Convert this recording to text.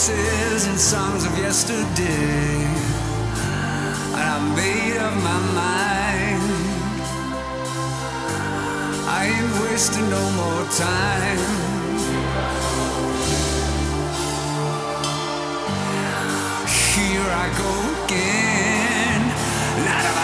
voices and songs of yesterday, and I made up my mind. I ain't wasting no more time. Here I go again. Not